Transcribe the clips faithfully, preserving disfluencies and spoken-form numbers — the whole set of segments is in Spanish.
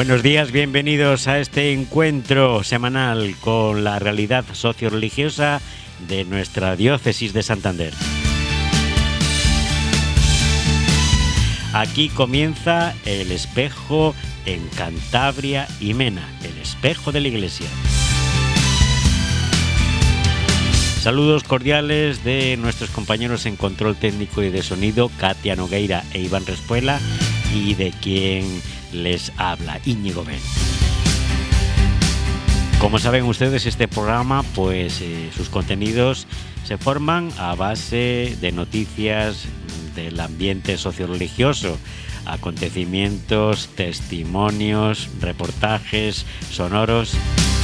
Buenos días, bienvenidos a este encuentro semanal con la realidad socio-religiosa de nuestra diócesis de Santander. Aquí comienza El Espejo en Cantabria y Mena, el espejo de la Iglesia. Saludos cordiales de nuestros compañeros en control técnico y de sonido, Katia Nogueira e Iván Respuela, y de quien les habla, Íñigo Ben. Como saben ustedes, este programa, pues eh, sus contenidos se forman a base de noticias del ambiente socio-religioso, acontecimientos, testimonios, reportajes sonoros.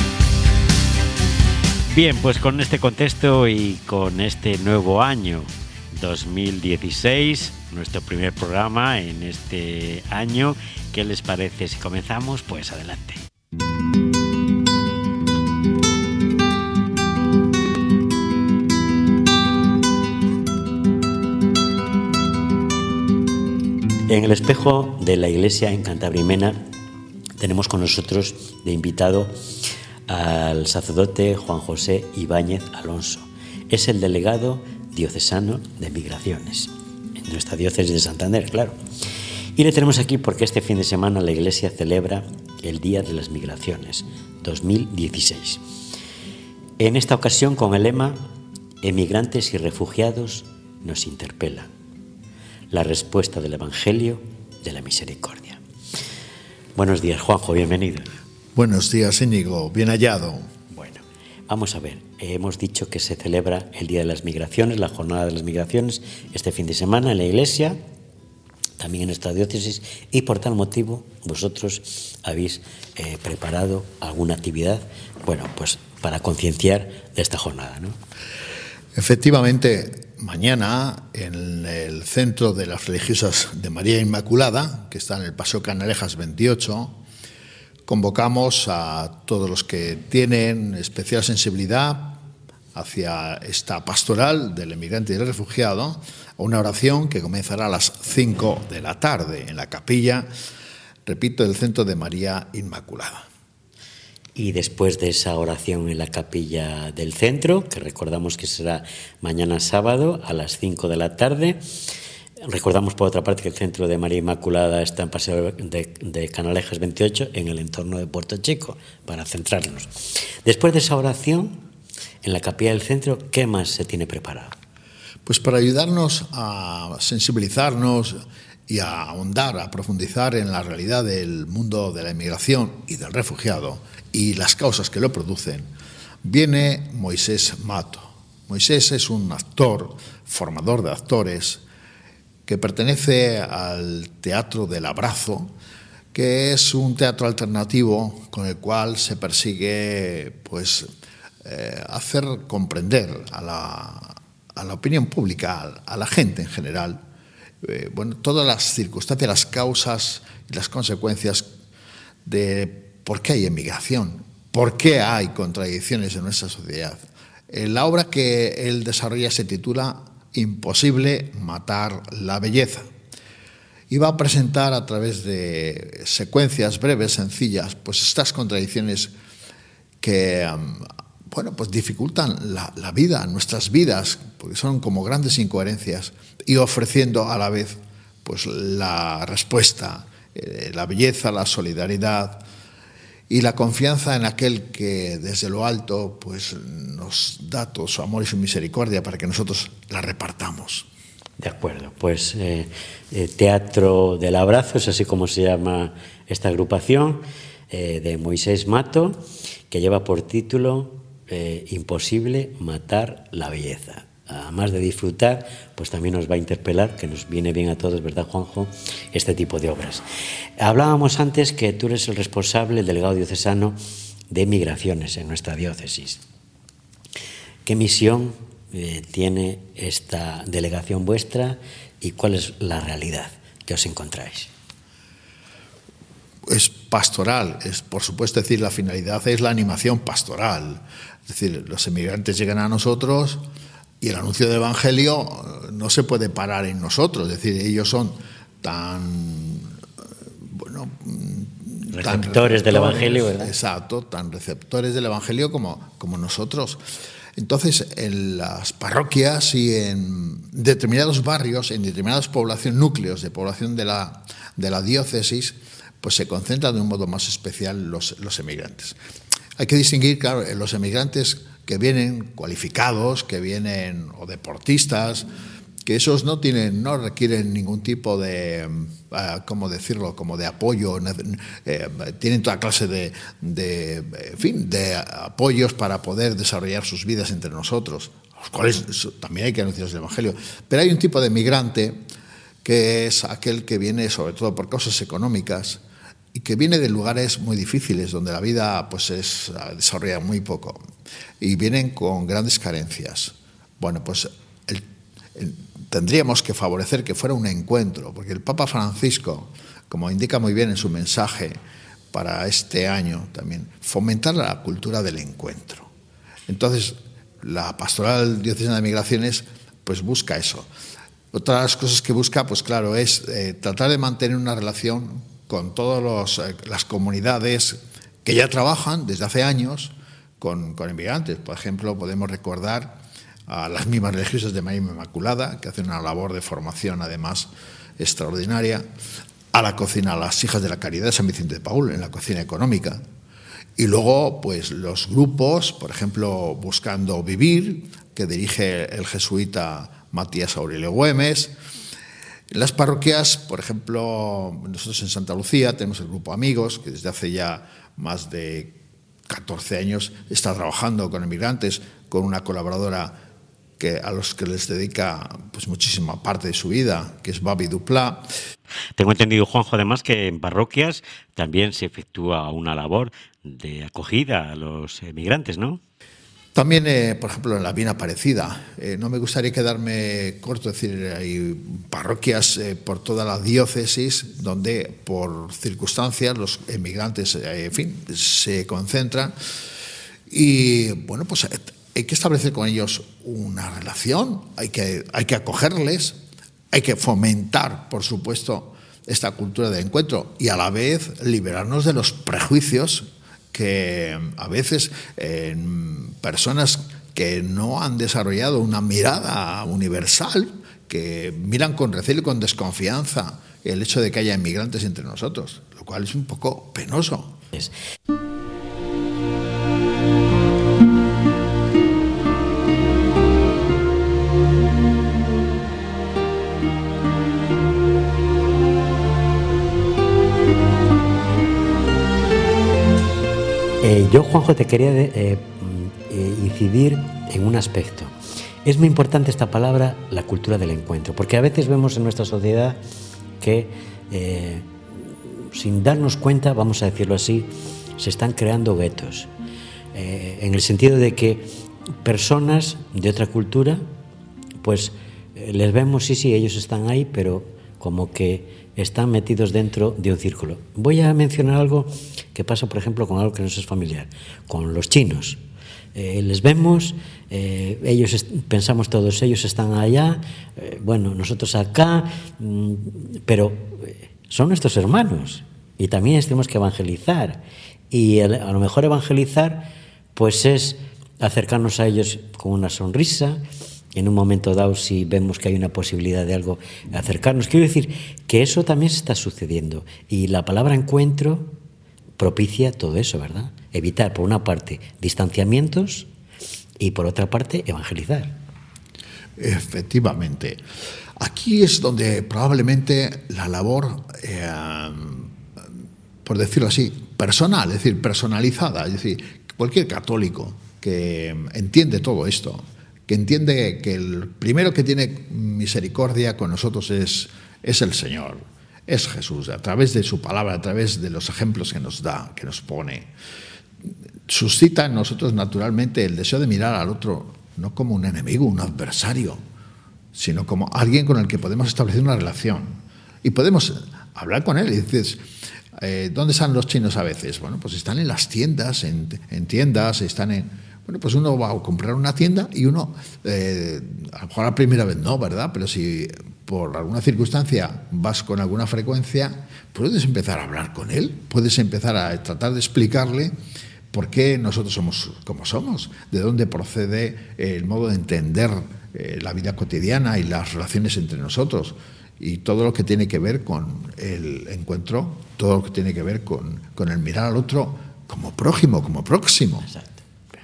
Bien, pues con este contexto y con este nuevo año dos mil dieciséis, nuestro primer programa en este año, ¿qué les parece si comenzamos? Pues adelante. En el espejo de la Iglesia en Cantabria y Mena tenemos con nosotros de invitado al sacerdote Juan José Ibáñez Alonso. Es el delegado diocesano de Migraciones en nuestra diócesis de Santander, claro. Y le tenemos aquí porque este fin de semana la Iglesia celebra el Día de las Migraciones dos mil dieciséis. En esta ocasión con el lema Emigrantes y refugiados nos interpela. La respuesta del Evangelio de la Misericordia. Buenos días, Juanjo, bienvenido. Buenos días, Íñigo, bien hallado. Bueno, vamos a ver, hemos dicho que se celebra el Día de las Migraciones, la Jornada de las Migraciones, este fin de semana en la Iglesia, también en nuestra diócesis, y por tal motivo vosotros habéis eh, preparado alguna actividad, bueno, pues para concienciar de esta jornada, ¿no? Efectivamente, mañana en el Centro de las Religiosas de María Inmaculada, que está en el Paseo Canalejas veintiocho, convocamos a todos los que tienen especial sensibilidad hacia esta pastoral del emigrante y del refugiado a una oración que comenzará a las cinco de la tarde en la capilla, repito, del Centro de María Inmaculada. Y después de esa oración en la capilla del centro, que recordamos que será mañana sábado a las cinco de la tarde, recordamos por otra parte que el Centro de María Inmaculada está en Paseo de, de Canalejas veintiocho, en el entorno de Puerto Chico, para centrarnos. Después de esa oración, en la capilla del centro, ¿qué más se tiene preparado? Pues para ayudarnos a sensibilizarnos y a ahondar, a profundizar en la realidad del mundo de la inmigración y del refugiado y las causas que lo producen, viene Moisés Mato. Moisés es un actor, formador de actores, que pertenece al Teatro del Abrazo, que es un teatro alternativo con el cual se persigue pues, eh, hacer comprender a la, a la opinión pública, a, a la gente en general, eh, bueno, todas las circunstancias, las causas y las consecuencias de por qué hay emigración, por qué hay contradicciones en nuestra sociedad. Eh, la obra que él desarrolla se titula Imposible matar la belleza. Y va a presentar a través de secuencias breves, sencillas, pues estas contradicciones que bueno, pues dificultan la, la vida, nuestras vidas, porque son como grandes incoherencias, y ofreciendo a la vez pues la respuesta, eh, la belleza, la solidaridad y la confianza en aquel que desde lo alto pues, nos da todo su amor y su misericordia para que nosotros la repartamos. De acuerdo, pues eh, eh, Teatro del Abrazo, es así como se llama esta agrupación, eh, de Moisés Mato, que lleva por título eh, Imposible matar la belleza. Además de disfrutar, pues también nos va a interpelar, que nos viene bien a todos, ¿verdad, Juanjo?, este tipo de obras. Hablábamos antes que tú eres el responsable, el delegado diocesano de Migraciones en nuestra diócesis. ¿Qué misión eh, tiene esta delegación vuestra y cuál es la realidad que os encontráis? Es pastoral, es por supuesto, decir, la finalidad es la animación pastoral. Es decir, los emigrantes llegan a nosotros y el anuncio del Evangelio no se puede parar en nosotros. Es decir, ellos son tan bueno, receptores del Evangelio, ¿verdad? Exacto, tan receptores del Evangelio como, como nosotros. Entonces, en las parroquias y en determinados barrios, en determinadas poblaciones, núcleos de población de la, de la diócesis, pues se concentran de un modo más especial los, los emigrantes. Hay que distinguir, claro, los emigrantes que vienen cualificados, que vienen o deportistas, que esos no tienen, no requieren ningún tipo de, uh, ¿cómo decirlo?, como de apoyo, eh, tienen toda clase de, de, en fin, de apoyos para poder desarrollar sus vidas entre nosotros, los cuales también hay que anunciar el Evangelio. Pero hay un tipo de migrante que es aquel que viene sobre todo por causas económicas y que viene de lugares muy difíciles, donde la vida pues es desarrolla muy poco y vienen con grandes carencias. Bueno, pues el, el, tendríamos que favorecer que fuera un encuentro, porque el Papa Francisco, como indica muy bien en su mensaje para este año también, fomentar la cultura del encuentro. Entonces, la Pastoral Diocesana de Migraciones pues busca eso. Otras cosas que busca, pues claro, es eh, tratar de mantener una relación con todas eh, las comunidades que ya trabajan desde hace años con, con inmigrantes. Por ejemplo, podemos recordar a las mismas religiosas de María Inmaculada, que hacen una labor de formación además extraordinaria, a la cocina, a las hijas de la Caridad de San Vicente de Paúl, en la cocina económica. Y luego, pues los grupos, por ejemplo, Buscando Vivir, que dirige el jesuita Matías Aurelio Güemes. En las parroquias, por ejemplo, nosotros en Santa Lucía tenemos el grupo Amigos, que desde hace ya más de catorce años está trabajando con inmigrantes, con una colaboradora que a los que les dedica pues muchísima parte de su vida, que es Babi Duplá. Tengo entendido, Juanjo, además que en parroquias también se efectúa una labor de acogida a los emigrantes, ¿no? También, eh, por ejemplo, en la Bien Aparecida. Eh, no me gustaría quedarme corto, es decir, hay parroquias eh, por toda la diócesis donde, por circunstancias, los emigrantes, eh, en fin, se concentran. Y, bueno, pues hay que establecer con ellos una relación, hay que, hay que acogerles, hay que fomentar, por supuesto, esta cultura de encuentro y a la vez liberarnos de los prejuicios que a veces eh, personas que no han desarrollado una mirada universal, que miran con recelo y con desconfianza el hecho de que haya inmigrantes entre nosotros, lo cual es un poco penoso. Es. Eh, yo, Juanjo, te quería de, eh, eh, incidir en un aspecto. Es muy importante esta palabra, la cultura del encuentro, porque a veces vemos en nuestra sociedad que, eh, sin darnos cuenta, vamos a decirlo así, se están creando guetos, eh, en el sentido de que personas de otra cultura, pues eh, les vemos, sí, sí, ellos están ahí, pero como que están metidos dentro de un círculo. Voy a mencionar algo que pasa, por ejemplo, con algo que nos es familiar, con los chinos. Eh, les vemos, eh, ellos est- pensamos todos ellos están allá, eh, bueno, nosotros acá, mmm, pero eh, son nuestros hermanos y también tenemos que evangelizar. Y el, a lo mejor evangelizar pues es acercarnos a ellos con una sonrisa. En un momento dado, si vemos que hay una posibilidad de algo, acercarnos. Quiero decir que eso también se está sucediendo. Y la palabra encuentro propicia todo eso, ¿verdad? Evitar, por una parte, distanciamientos y, por otra parte, evangelizar. Efectivamente. Aquí es donde probablemente la labor, eh, por decirlo así, personal, es decir, personalizada, es decir, cualquier católico que entiende todo esto, que entiende que el primero que tiene misericordia con nosotros es, es el Señor, es Jesús, a través de su palabra, a través de los ejemplos que nos da, que nos pone. Suscita en nosotros naturalmente el deseo de mirar al otro no como un enemigo, un adversario, sino como alguien con el que podemos establecer una relación. Y podemos hablar con él y dices, eh, ¿dónde están los chinos a veces? Bueno, pues están en las tiendas, en, en tiendas, están en... Bueno, pues uno va a comprar una tienda y uno, eh, a lo mejor la primera vez no, ¿verdad? Pero si por alguna circunstancia vas con alguna frecuencia, puedes empezar a hablar con él, puedes empezar a tratar de explicarle por qué nosotros somos como somos, de dónde procede el modo de entender eh, la vida cotidiana y las relaciones entre nosotros, y todo lo que tiene que ver con el encuentro, todo lo que tiene que ver con, con el mirar al otro como prójimo, como próximo. Exacto.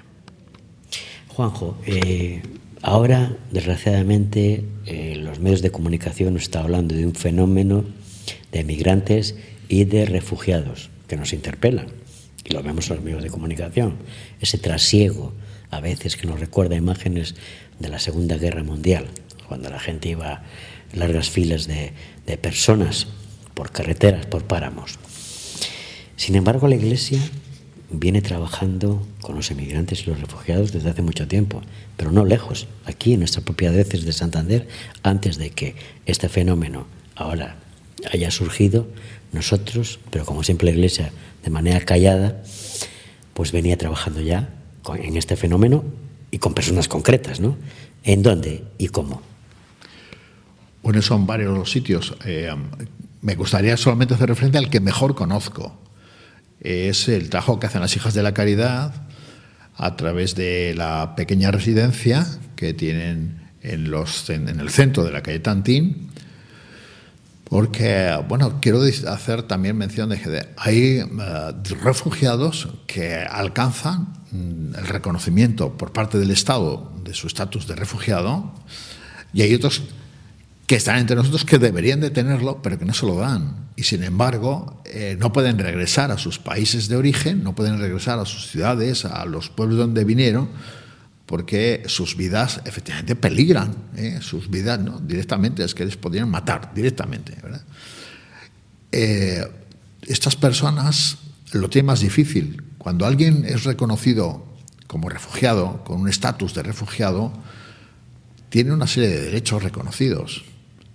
Juanjo, eh, ahora, desgraciadamente, eh, los medios de comunicación nos están hablando de un fenómeno de migrantes y de refugiados que nos interpelan, y lo vemos en los medios de comunicación, ese trasiego a veces que nos recuerda imágenes de la Segunda Guerra Mundial, cuando la gente iba en largas filas de, de personas por carreteras, por páramos. Sin embargo, la Iglesia viene trabajando con los emigrantes y los refugiados desde hace mucho tiempo, pero no lejos, aquí en nuestra propia diócesis de Santander, antes de que este fenómeno ahora haya surgido, nosotros, pero como siempre la Iglesia de manera callada, pues venía trabajando ya con, en este fenómeno y con personas concretas, ¿no? ¿En dónde y cómo? Bueno, son varios los sitios. Eh, me gustaría solamente hacer referencia al que mejor conozco. Es el trabajo que hacen las Hijas de la Caridad a través de la pequeña residencia que tienen en, los, en, en el centro de la calle Tantín, porque, bueno, quiero hacer también mención de que hay uh, refugiados que alcanzan mm, el reconocimiento por parte del Estado de su estatus de refugiado, y hay otros que están entre nosotros que deberían de tenerlo, pero que no se lo dan. Y sin embargo, eh, no pueden regresar a sus países de origen, no pueden regresar a sus ciudades, a los pueblos donde vinieron, porque sus vidas efectivamente peligran, ¿eh? sus vidas, ¿no? Directamente, es que les podrían matar directamente, ¿verdad? Eh, estas personas lo tienen más difícil. Cuando alguien es reconocido como refugiado, con un estatus de refugiado, tiene una serie de derechos reconocidos.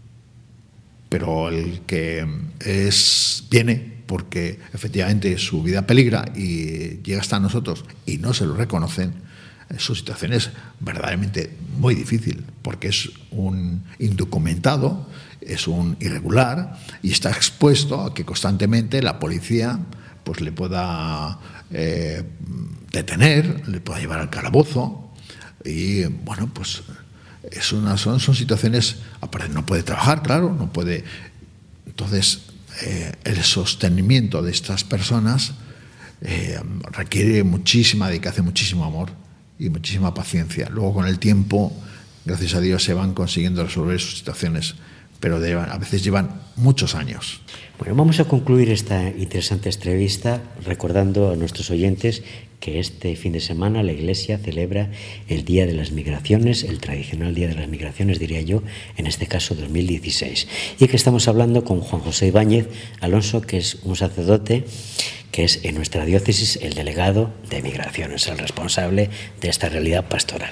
Pero el que es, viene porque efectivamente su vida peligra y llega hasta nosotros y no se lo reconocen, su situación es verdaderamente muy difícil, porque es un indocumentado, es un irregular y está expuesto a que constantemente la policía pues le pueda eh, detener, le pueda llevar al calabozo y, bueno, pues es una, son, son situaciones, aparte no puede trabajar, claro, no puede. Entonces, eh, el sostenimiento de estas personas eh, requiere muchísima dedicación, muchísimo amor y muchísima paciencia. Luego, con el tiempo, gracias a Dios, se van consiguiendo resolver sus situaciones, pero de, a veces llevan muchos años. Bueno, vamos a concluir esta interesante entrevista recordando a nuestros oyentes que este fin de semana la Iglesia celebra el Día de las Migraciones, el tradicional Día de las Migraciones, diría yo, en este caso dos mil dieciséis. Y que estamos hablando con Juan José Ibáñez Alonso, que es un sacerdote que es en nuestra diócesis el delegado de Migraciones, el responsable de esta realidad pastoral.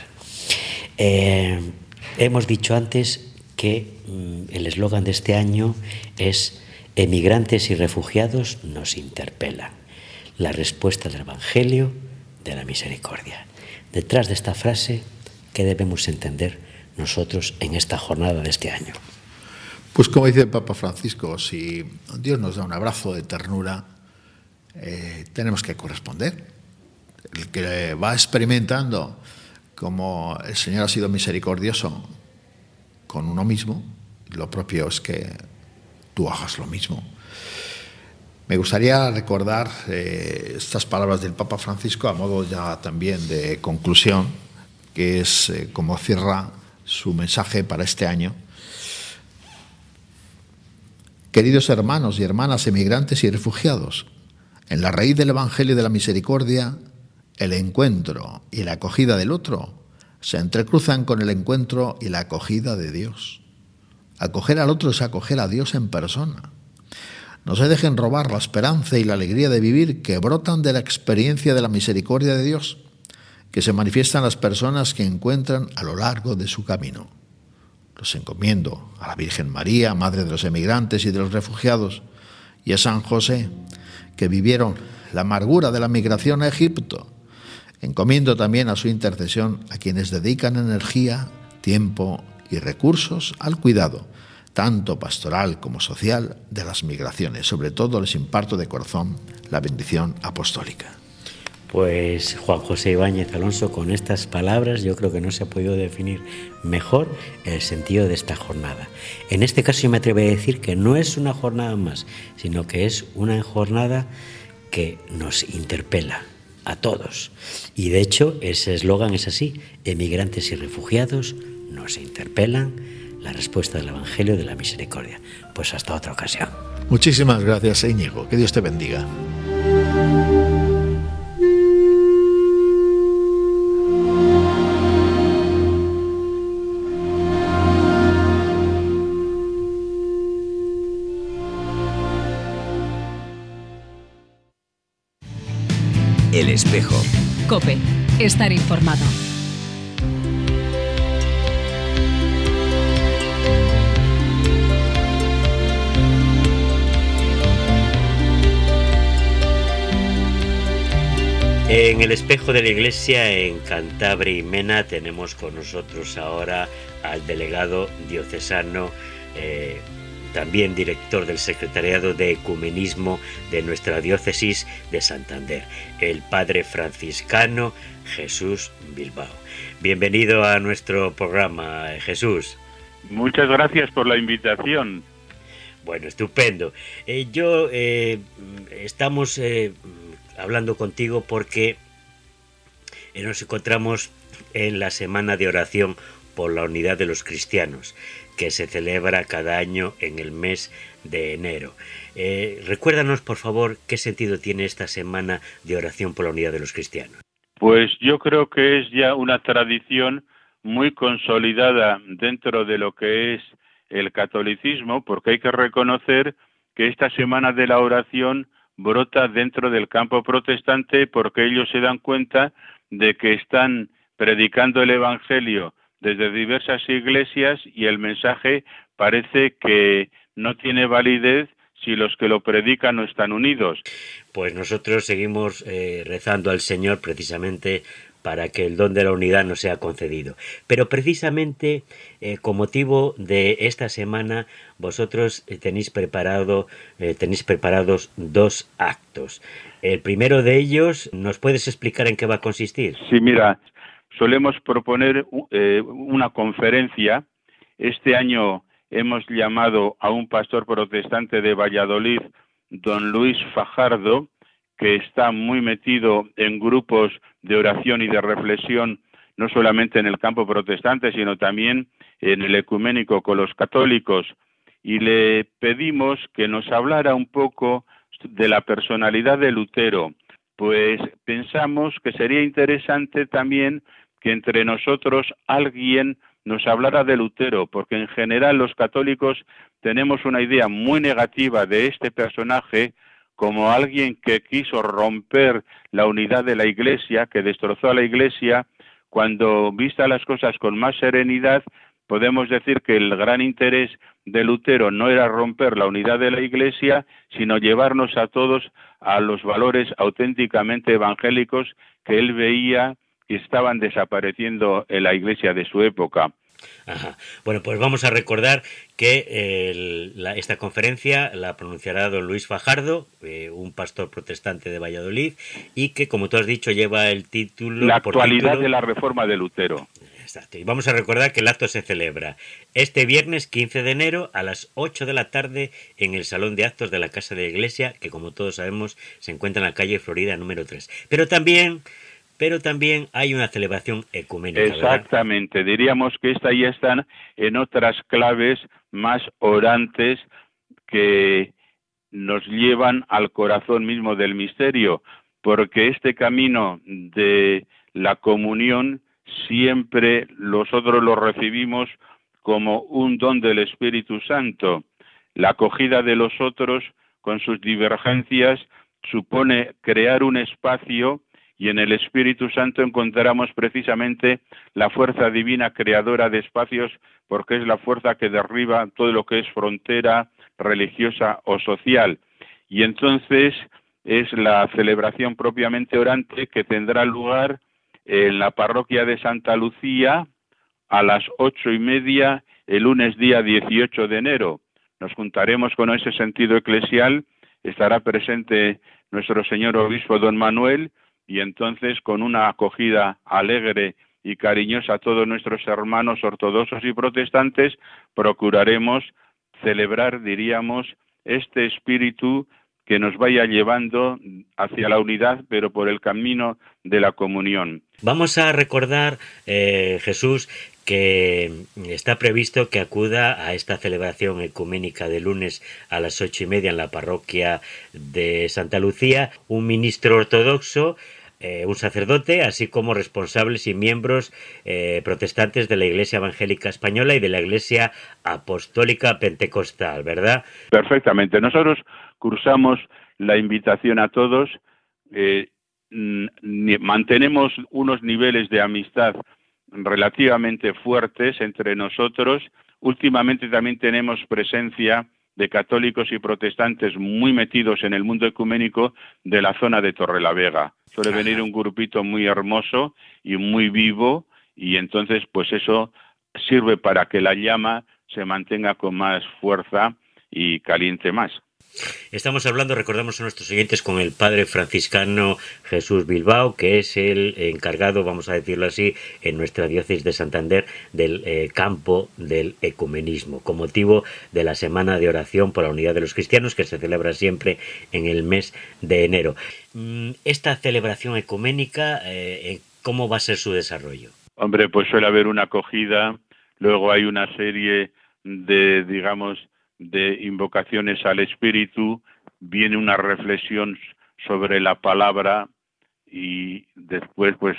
Eh, hemos dicho antes que mm, el eslogan de este año es «Emigrantes y refugiados nos interpelan». La respuesta del Evangelio de la misericordia. Detrás de esta frase, ¿qué debemos entender nosotros en esta jornada de este año? Pues como dice el Papa Francisco, si Dios nos da un abrazo de ternura, eh, tenemos que corresponder. El que va experimentando como el Señor ha sido misericordioso con uno mismo, lo propio es que tú hagas lo mismo. Me gustaría recordar eh, estas palabras del Papa Francisco a modo ya también de conclusión, que es eh, como cierra su mensaje para este año. Queridos hermanos y hermanas emigrantes y refugiados, en la raíz del Evangelio de la Misericordia, el encuentro y la acogida del otro se entrecruzan con el encuentro y la acogida de Dios. Acoger al otro es acoger a Dios en persona. No se dejen robar la esperanza y la alegría de vivir que brotan de la experiencia de la misericordia de Dios, que se manifiestan las personas que encuentran a lo largo de su camino. Los encomiendo a la Virgen María, Madre de los emigrantes y de los refugiados, y a San José, que vivieron la amargura de la migración a Egipto. Encomiendo también a su intercesión a quienes dedican energía, tiempo y recursos al cuidado tanto pastoral como social, de las migraciones. Sobre todo les imparto de corazón la bendición apostólica. Pues Juan José Ibáñez Alonso, con estas palabras yo creo que no se ha podido definir mejor el sentido de esta jornada. En este caso yo me atrevo a decir que no es una jornada más, sino que es una jornada que nos interpela a todos. Y de hecho ese eslogan es así: emigrantes y refugiados nos interpelan, la respuesta del Evangelio de la Misericordia. Pues hasta otra ocasión. Muchísimas gracias, Íñigo. Que Dios te bendiga. El Espejo. COPE. Estar informado. En el Espejo de la Iglesia en Cantabria y Mena tenemos con nosotros ahora al delegado diocesano, eh, también director del Secretariado de Ecumenismo de nuestra diócesis de Santander, el padre franciscano Jesús Bilbao. Bienvenido a nuestro programa, Jesús. Muchas gracias por la invitación. Bueno, estupendo. Eh, yo eh, estamos eh, hablando contigo porque eh, nos encontramos en la Semana de Oración por la Unidad de los Cristianos, que se celebra cada año en el mes de enero. Eh, recuérdanos, por favor, qué sentido tiene esta Semana de Oración por la Unidad de los Cristianos. Pues yo creo que es ya una tradición muy consolidada dentro de lo que es el catolicismo, porque hay que reconocer que esta Semana de la Oración brota dentro del campo protestante, porque ellos se dan cuenta de que están predicando el Evangelio desde diversas iglesias y el mensaje parece que no tiene validez si los que lo predican no están unidos. Pues nosotros seguimos eh, rezando al Señor precisamente para que el don de la unidad nos sea concedido. Pero precisamente eh, con motivo de esta semana vosotros eh, tenéis preparado eh, tenéis preparados dos actos. El primero de ellos, ¿nos puedes explicar en qué va a consistir? Sí, mira, solemos proponer eh, una conferencia. Este año hemos llamado a un pastor protestante de Valladolid, don Luis Fajardo, que está muy metido en grupos de oración y de reflexión, no solamente en el campo protestante, sino también en el ecuménico con los católicos. Y le pedimos que nos hablara un poco de la personalidad de Lutero, pues pensamos que sería interesante también que entre nosotros alguien nos hablara de Lutero, porque en general los católicos tenemos una idea muy negativa de este personaje como alguien que quiso romper la unidad de la Iglesia, que destrozó a la Iglesia. Cuando vistas las cosas con más serenidad, podemos decir que el gran interés de Lutero no era romper la unidad de la Iglesia, sino llevarnos a todos a los valores auténticamente evangélicos que él veía que estaban desapareciendo en la Iglesia de su época. Ajá. Bueno, pues vamos a recordar que el, la, esta conferencia la pronunciará don Luis Fajardo, eh, un pastor protestante de Valladolid, y que, como tú has dicho, lleva el título... La actualidad título, de la reforma de Lutero. Exacto. Y vamos a recordar que el acto se celebra este viernes quince de enero a las ocho de la tarde en el Salón de Actos de la Casa de la Iglesia, que, como todos sabemos, se encuentra en la calle Florida número tres. Pero también... Pero también hay una celebración ecuménica. Exactamente, ¿verdad? Diríamos que esta ya están en otras claves más orantes que nos llevan al corazón mismo del misterio, porque este camino de la comunión siempre nosotros lo recibimos como un don del Espíritu Santo. La acogida de los otros con sus divergencias supone crear un espacio. Y en el Espíritu Santo encontramos precisamente la fuerza divina creadora de espacios, porque es la fuerza que derriba todo lo que es frontera religiosa o social. Y entonces es la celebración propiamente orante que tendrá lugar en la parroquia de Santa Lucía, a las ocho y media el lunes día dieciocho de enero. Nos juntaremos con ese sentido eclesial, estará presente nuestro señor obispo don Manuel, y entonces con una acogida alegre y cariñosa a todos nuestros hermanos ortodoxos y protestantes, procuraremos celebrar, diríamos, este espíritu que nos vaya llevando hacia la unidad, pero por el camino de la comunión. Vamos a recordar, eh, Jesús, que está previsto que acuda a esta celebración ecuménica de lunes a las ocho y media en la parroquia de Santa Lucía un ministro ortodoxo, eh, un sacerdote, así como responsables y miembros eh, protestantes de la Iglesia Evangélica Española y de la Iglesia Apostólica Pentecostal, ¿verdad? Perfectamente. Nosotros cursamos la invitación a todos, eh, mantenemos unos niveles de amistad relativamente fuertes entre nosotros. Últimamente también tenemos presencia de católicos y protestantes muy metidos en el mundo ecuménico de la zona de Torrelavega. Suele Ajá. venir un grupito muy hermoso y muy vivo, y entonces pues eso sirve para que la llama se mantenga con más fuerza y caliente más. Estamos hablando, recordamos a nuestros oyentes, con el padre franciscano Jesús Bilbao, que es el encargado, vamos a decirlo así, en nuestra diócesis de Santander, del eh, campo del ecumenismo, con motivo de la Semana de Oración por la Unidad de los Cristianos, que se celebra siempre en el mes de enero. Esta celebración ecuménica, eh, ¿cómo va a ser su desarrollo? Hombre, pues suele haber una acogida, luego hay una serie de, digamos, de invocaciones al Espíritu, viene una reflexión sobre la palabra, y después pues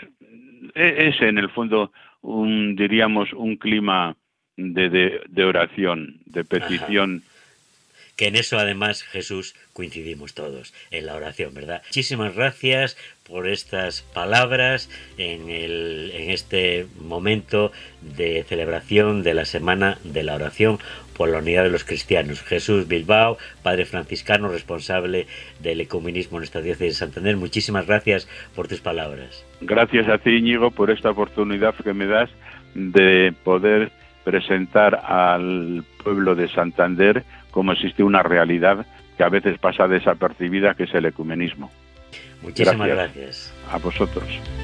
es en el fondo un, diríamos, un clima de, de, de oración, de petición. Ajá. Que en eso además, Jesús, coincidimos todos, en la oración, ¿verdad? Muchísimas gracias por estas palabras en, el, en este momento de celebración de la Semana de la Oración por la Unidad de los Cristianos. Jesús Bilbao, padre franciscano, responsable del ecumenismo en esta diócesis de Santander, muchísimas gracias por tus palabras. Gracias a ti, Íñigo, por esta oportunidad que me das de poder presentar al pueblo de Santander cómo existe una realidad que a veces pasa desapercibida, que es el ecumenismo. Muchísimas gracias. gracias. A vosotros.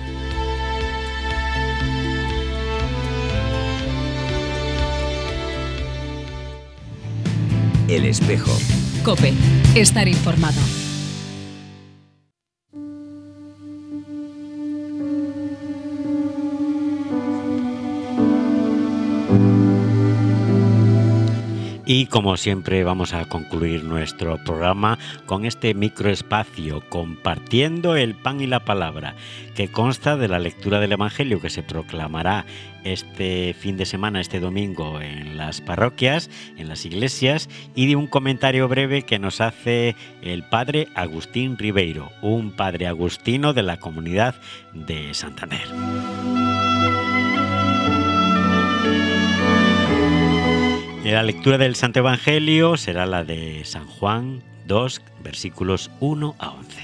El Espejo. COPE. Estar informado. Y como siempre vamos a concluir nuestro programa con este microespacio compartiendo el pan y la palabra, que consta de la lectura del Evangelio que se proclamará este fin de semana, este domingo, en las parroquias, en las iglesias, y de un comentario breve que nos hace el padre Agustín Ribeiro, un padre agustino de la comunidad de Santander. La lectura del Santo Evangelio será la de San Juan dos, versículos uno a once.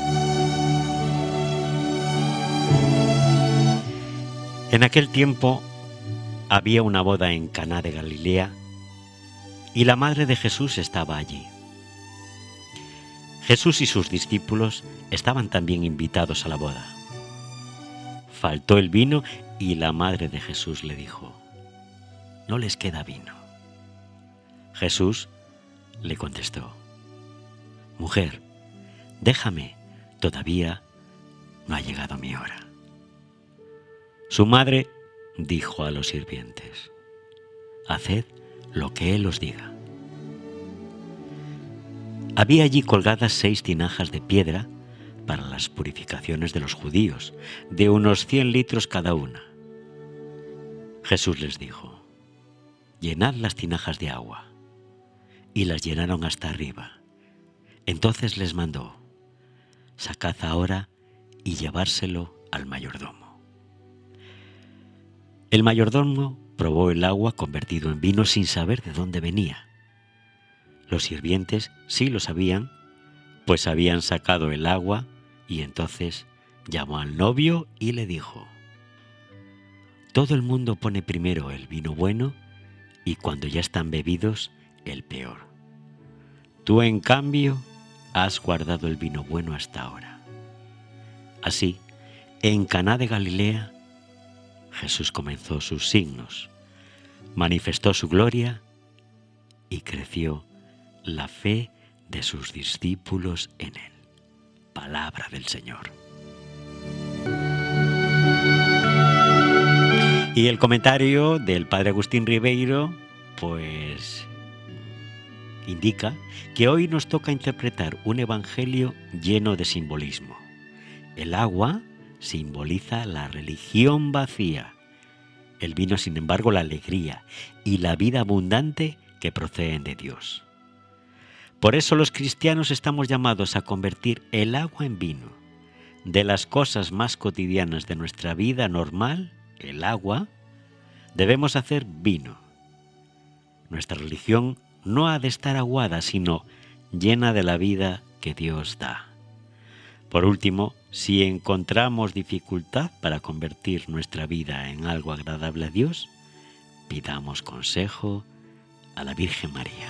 En aquel tiempo había una boda en Caná de Galilea y la madre de Jesús estaba allí. Jesús y sus discípulos estaban también invitados a la boda. Faltó el vino y la madre de Jesús le dijo: «No les queda vino». Jesús le contestó: «Mujer, déjame, todavía no ha llegado mi hora». Su madre dijo a los sirvientes: «Haced lo que él os diga». Había allí colgadas seis tinajas de piedra para las purificaciones de los judíos, de unos cien litros cada una. Jesús les dijo: «Llenad las tinajas de agua». Y las llenaron hasta arriba. Entonces les mandó: «Sacad ahora y llevárselo al mayordomo». El mayordomo probó el agua convertido en vino sin saber de dónde venía. Los sirvientes sí lo sabían, pues habían sacado el agua, y entonces llamó al novio y le dijo: todo el mundo pone primero el vino bueno y cuando ya están bebidos, el peor. Tú, en cambio, has guardado el vino bueno hasta ahora. Así, en Caná de Galilea, Jesús comenzó sus signos, manifestó su gloria y creció la fe de sus discípulos en él. Palabra del Señor. Y el comentario del padre Agustín Ribeiro, pues, indica que hoy nos toca interpretar un evangelio lleno de simbolismo. El agua simboliza la religión vacía, el vino, sin embargo, la alegría y la vida abundante que proceden de Dios. Por eso los cristianos estamos llamados a convertir el agua en vino. De las cosas más cotidianas de nuestra vida normal, el agua, debemos hacer vino. Nuestra religión no ha de estar aguada, sino llena de la vida que Dios da. Por último, si encontramos dificultad para convertir nuestra vida en algo agradable a Dios, pidamos consejo a la Virgen María.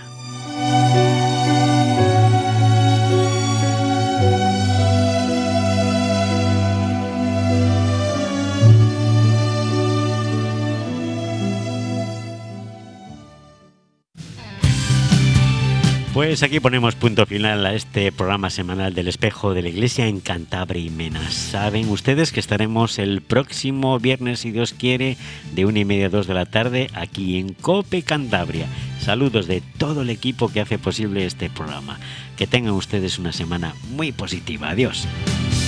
Pues aquí ponemos punto final a este programa semanal del Espejo de la Iglesia en Cantabria y Mena. Saben ustedes que estaremos el próximo viernes, si Dios quiere, de una y media a dos de la tarde, aquí en COPE Cantabria. Saludos de todo el equipo que hace posible este programa. Que tengan ustedes una semana muy positiva. Adiós.